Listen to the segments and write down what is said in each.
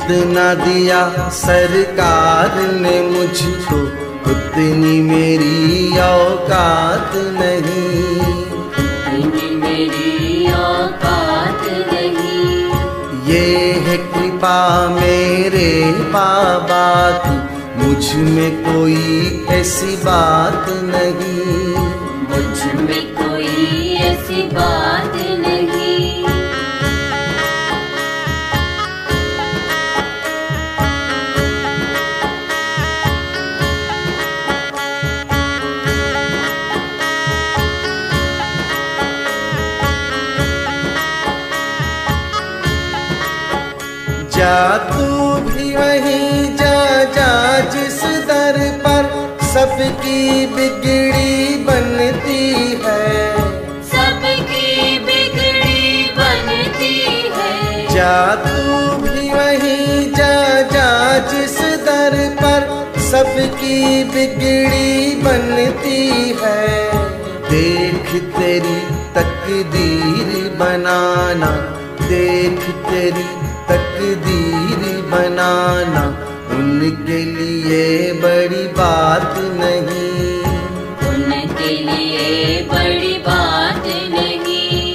जितना दिया सरकार ने मुझको उतनी मेरी औकात नहीं, उतनी मेरी औकात नहीं। ये है कृपा मेरे बाबा की, मुझ में कोई ऐसी बात नहीं, मुझ में कोई ऐसी बात नहीं। जा तू भी वहीं जा जिस दर पर सबकी बिगड़ी बनती है, सबकी बिगड़ी बनती है। जा तू भी वहीं जा जिस दर पर सबकी बिगड़ी बनती है। देख तेरी तकदीर बनाना, देख तेरी तकदीर बनाना, उनके लिए बड़ी बात नहीं, उनके लिए बड़ी बात नहीं।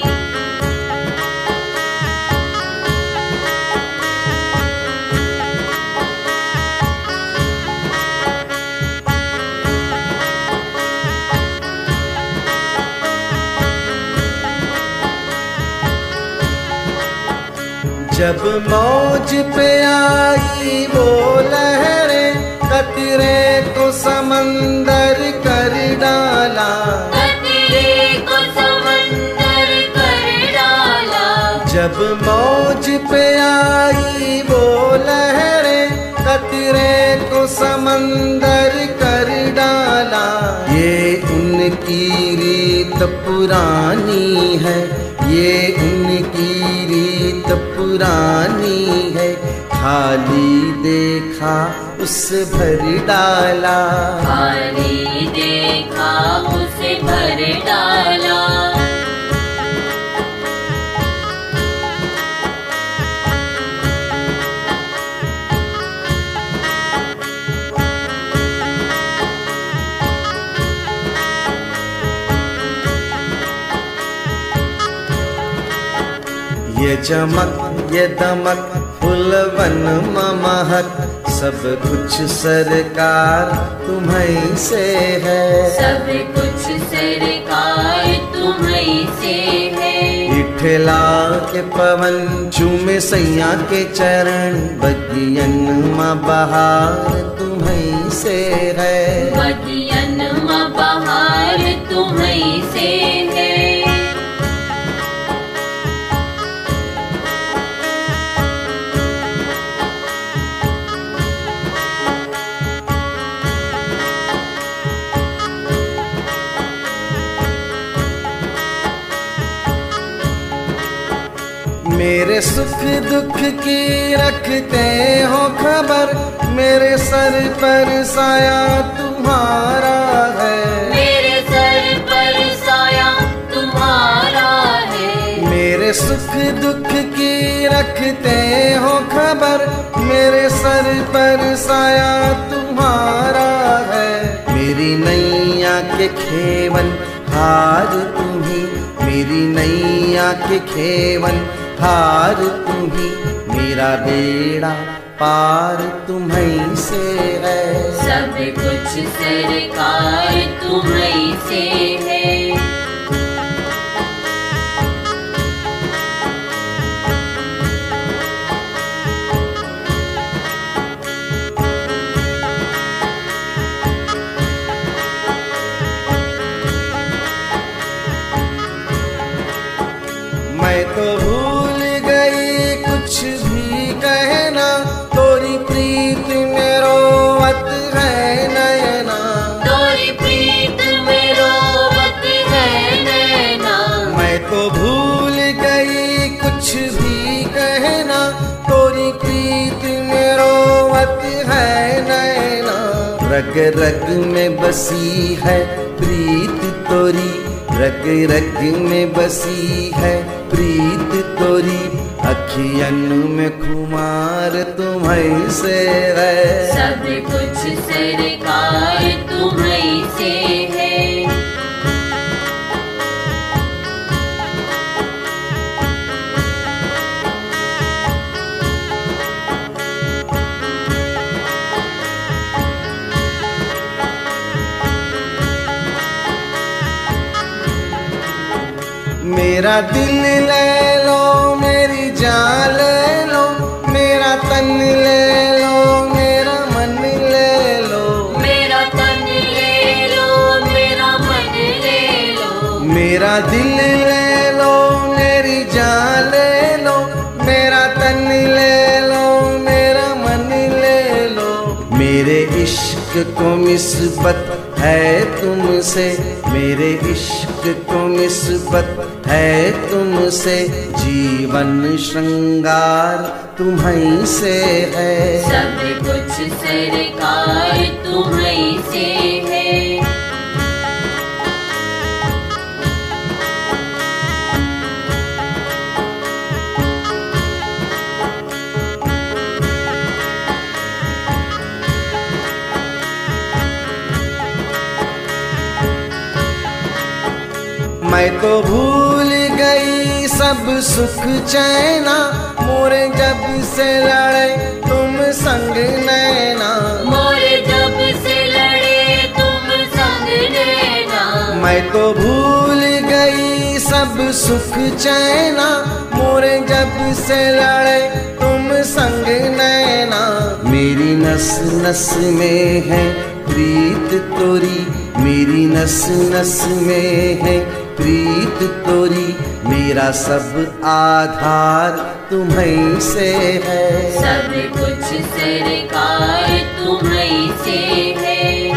जब मौज पे आई वो लहरें, कतरे को समंदर कर डाला, कतरे को समंदर कर डाला। जब मौज पे आई वो लहरें, कतरे को समंदर कर डाला। ये उनकी रीत पुरानी है, ये उनकी रीत पुरानी है। खाली देखा उसे भर डाला, खाली देखा उसे भर डाला। ये चमक ये दमक फुलवन महक, सब कुछ सरकार तुम्हीं से है, सब कुछ सरकार तुम्हीं से है। इठला के पवन चूमे सैया के चरण, बगियन माँ बहार तुम्हीं से है, बगियन माँ बहार तुम्हीं से है। मेरे सुख दुख की रखते हो खबर, मेरे सर पर साया तुम्हारा है, मेरे सर पर साया तुम्हारा है। मेरे सुख दुख की रखते हो खबर, मेरे सर पर साया तुम्हारा है। मेरी नैया के खेवन हार तुम्ही, मेरी नैया के खेवन हार तुम्ही, मेरा बेड़ा पार तुम्हीं से है, सब कुछ सरकार तुम्हीं से है। मैं तो भूल गई कुछ भी कहना, तोरी प्रीत में रोवत है नयना, तोरी प्रीत में रोवत है नैना। मैं तो भूल गई कुछ भी कहना, तोरी प्रीत में रोवत है नयना। रग रग में बसी है प्रीत तोरी, रग रग में बसी है प्रीत तोरी, अखियन में खुमार तुम्हीं से है। सब कुछ सरकार तुम्हीं से है। मेरा दिल ले लो, मेरी जान ले लो, मेरा तन ले लो, मेरा मन ले लो। मेरा तन ले लो, मेरा मन ले लो। मेरा दिल ले लो, मेरी जान ले लो, मेरा तन ले लो, मेरा मन ले लो। मेरे इश्क को निस्बत है तुमसे, मेरे इश्क को निस्बत है तुमसे, जीवन श्रृंगार तुम्हीं से है। सब कुछ सरकार तुम्हीं से है। मैं तो भूल गई सब सुख चैना, मोरे जब से लड़े तुम संग नैना। मोरे जब से लड़े तुम संग नैना। मैं तो भूल गई सब सुख चैना, मोरे जब से लड़े तुम संग नैना। मेरी नस नस में है प्रीत तोरी, मेरी नस नस में है प्रीत तोरी, मेरा सब आधार तुम्हीं से है। सब कुछ सरकार तुम्हीं से है।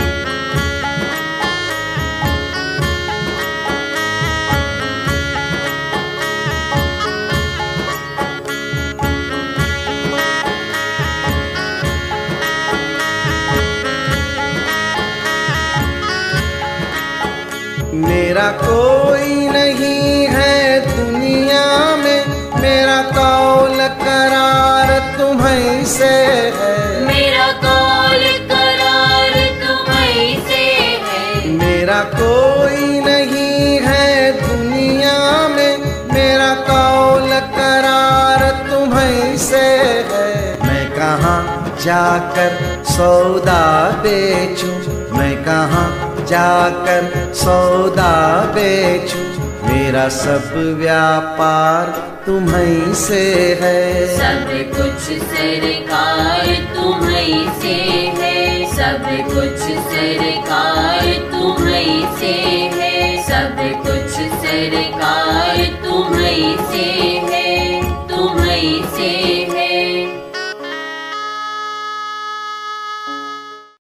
मेरा कोई नहीं है दुनिया में, मेरा कौल करार तुम्हीं से है। मेरा कौल करार तुम्हीं से है। मेरा कोई नहीं है दुनिया में, मेरा कौल करार तुम्हीं से है। मैं कहाँ जाकर सौदा बेचूं, मैं कहाँ जाकर सौदा बेचूं, मेरा सब व्यापार तुम्हीं से है। सब कुछ सरकार तुम्हीं से है। सब कुछ सरकार तुम्हीं से है। सब कुछ सरकार तुम्हीं से है। तुम्हीं से है।